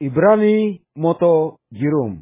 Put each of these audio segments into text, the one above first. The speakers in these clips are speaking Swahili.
Ibrani moto jirum.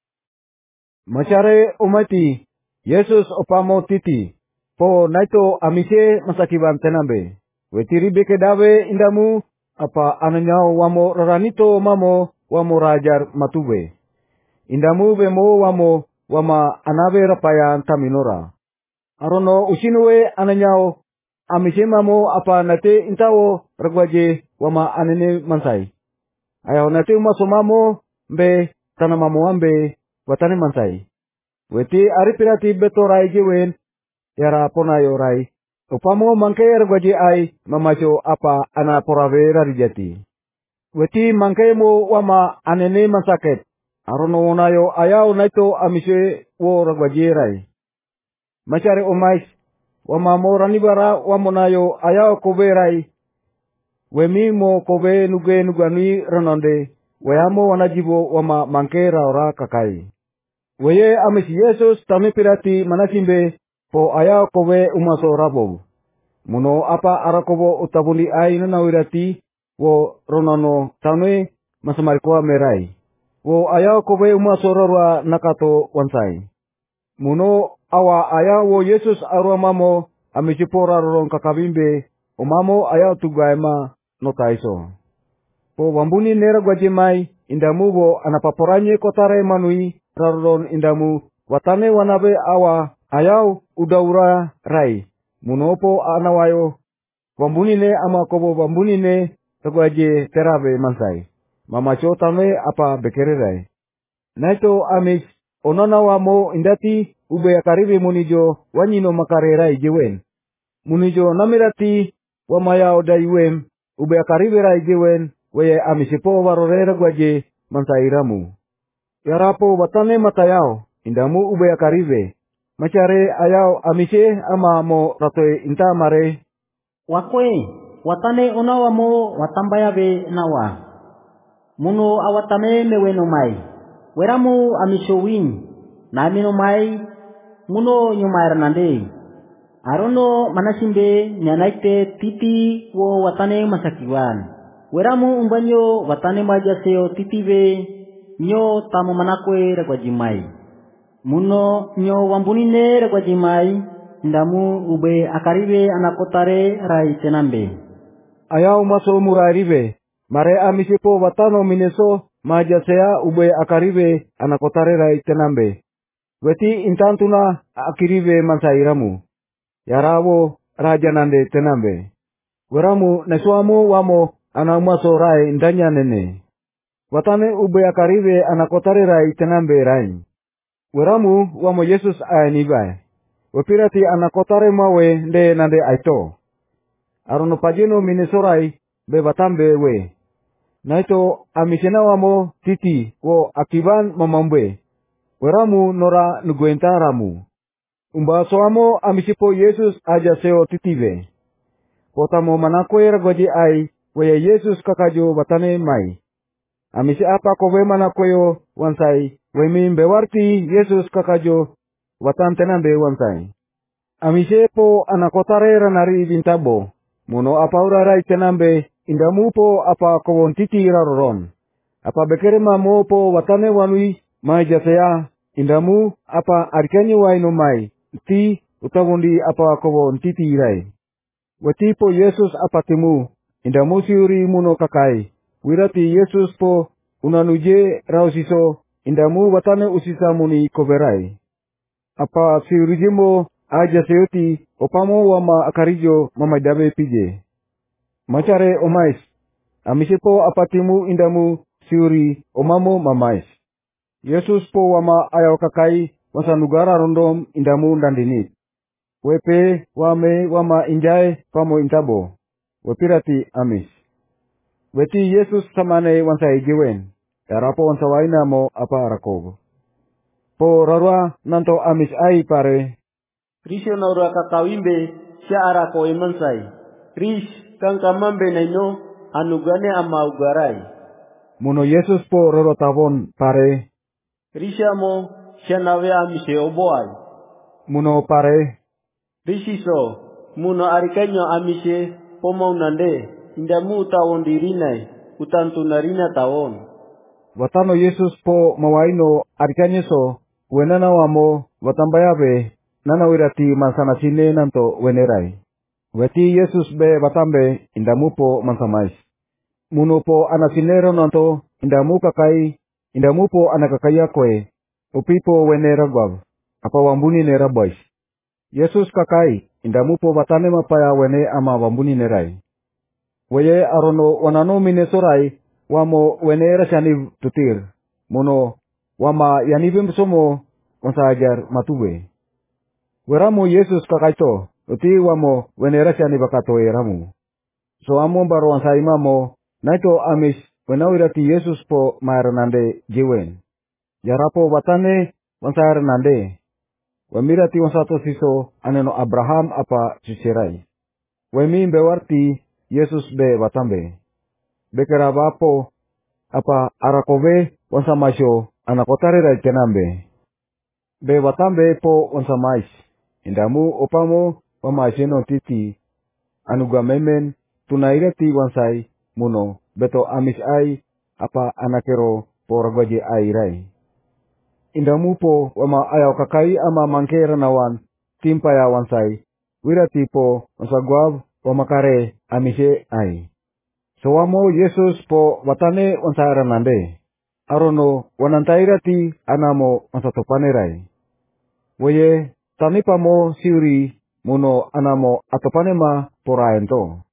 Macare umati Yesus opamo titi po naito amise masakiban tenambe. Wetiri beke dawe indamu apa ananyao wamo raranito mamo wamo rajar matube. Indamu bemo wama anabe rapayan taminora. Arono usinue ananyao amise mamo apa nate intawo ragwaje wama anene mansai. Ayaw nati umasumamo be tanamamo ambe watane mansai. Weti ari pirati beto rai jiwen yara ponayo rai. Upamo mangke ergwaji ai mamacho apa ana porave rarijati. Weti mangke mo wama anene mansaket. Arono wonayo ayaw naito amise wo ragwaji rai. Machare omais wama mo ranibara wamonayo ayaw kobe rai. Wemi mo kobe nuge nugani renonde, weyamo wanajibo wama mangkera ora kakai. Weye amisi Yesus tami pirati manasimbe po aya kobe umaso rabo. Muno apa arakobo utabundi ai nanawirati wo ronono tame masamarikwa merai. Wo aya kobe umaso rorwa nakato wansai. Muno awa aya wo Yesus arwa mamo amisi pora roron kakabimbe umamo aya tugaima notaiso. Po wambuni nera gwajimai indamu bo anapaporanye kotare manui raron indamu watane wanabe awa ayau udaura rai. Munopo anawayo wambuni ne ama kobo wambuni ne tegwaje terabe mansai. Mamacho tame apa bekere rai. Naito amis onona wamo indati ube akaribe munijo wanyino makare rai jewen. Munijo namirati wamaya odaiwem ube akaribe rai jewen weye amisipo warorera gwaje mansairamu. Yarapo watane matayao indamu ube akaribe. Macare ayao amise ama mo ratoe intamare. Wakwe watane onawa mo watambaya be nawa. Muno awatame meweno mai. Weramu amisho win. Na amino mai muno nyumair nande. Arono manasimbe nyanaite titi wo watane masakiwan. Weramu umbanyo watane majaseo titibe nyo tamu manakwe rekwajimai. Muno nyo wambunine rekwajimai ndamu ube akaribe anakotare rai tenambe. Ayau maso muraribe. Mare amisipo watano mineso majasea ube akaribe anakotare rai tenambe. Weti intantuna akiribe mansairamu. Yarawo rajanande tenambe. Weramu nesuamo wamo anaumaso rai ndanya nene. Watane ube akaribe anakotare rai tenambe rai. Weramu wamo Yesus ayanibai. Wapirati anakotare mawe nde nande aito. Arono pajeno minesorai be batambe we. Naito amisena wamo titi wo akiban mamambe. Weramu nora nuguentaramu. Umbasoamo amisipo Yesus aja seo titibe. Potamo manakwe ragwaji ai weye Yesus kakajo batane mai. Amisi apa kowe manakweyo wansai wemi bewarti Yesus kakajo watan tenambe wansai. Amise po anakotare ranari bintabo. Muno apa urarai tenambe indamu po apa kowon titi raroron. Apa bekere mamo po watane wanui mai jasea indamu apa arkenye waino mai. Ti utawondi apa kowon titi irai. Wati po Yesus apa timu indamu siuri muno kakai. Wirati Yesus po unanuje rausiso indamu watane usisa muni koverai. Apa siurijimo aja seoti opamo wama akarijo mamadabe pije. Macare omais. Amisipo apa timu indamu siuri omamo mamais. Yesus po wama ayaw kakai wasanugara rondom indamu dandinit. Wepe wame wama injai pamo intabo. Wepirati amis. Weti Yesus samane wansai jiwen. Yarapo wansawaina mo apa arakobo. Po rarwa nanto amis ai pare. Risho naura kakawimbe sya arako imansai. Rish kang kamambe naino anugane ama ugarai. Muno Yesus po roro tavon pare. Risha mo sya nawe amise oboai. Muno pare. Rishiso muno arikenyo amise pomau nande. Indamu tawon dirinai utantu narina tawon. Watano Yesus po mawaino arikanyeso wenana wamo watambayabe nana wirati mansana sine nanto wenerai. Weti Yesus be watambe indamu po mansamais. Muno po anasinero nanto indamu kakai indamu po anakakaya kwe upipo wenera gwav apa wambuni nera boys. Yesus kakai indamu po watane mapaya wene ama wambuni nerai. Weye arono wanano minesorai wamo wenera shani tutir. Muno wama yanibim somo wansajar matuwe. Weramu Yesus kakaito uti wamo wenera shani bakato eramu. So amo baro wansaimamo naito amis wenawirati Yesus po maranande jiwen. Yarapo watane wansaranande. Wamirati wansato siso aneno Abraham apa sisirai. Wemi bewarti Yesus be watambe. Bekera bapo apa arakove wansamasyo anakotare rai kenambe. Be watambe po wansamais. Indamu opamo wamaiseno titi anugamemen tunaireti wansai muno beto amis ai apa anakero po ragwaje ai rai. Indamu po wama ayaw kakai ama mangkera nawan timpaya wansai wirati po wansagwav wamakare amise ai. Sawamo Yesus po watane wansaranande. Arono wanantairati anamo wansatopanerai. Woye tanipamo siuri muno anamo atopanema poraento.